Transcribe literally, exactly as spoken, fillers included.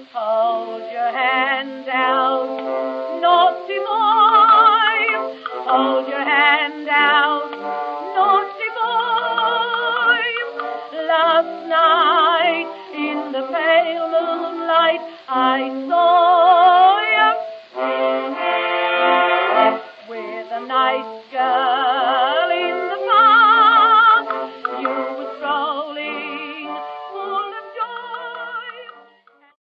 Hold your hand out, naughty boy. Hold your hand out, naughty boy. Last night in the pale moonlight I saw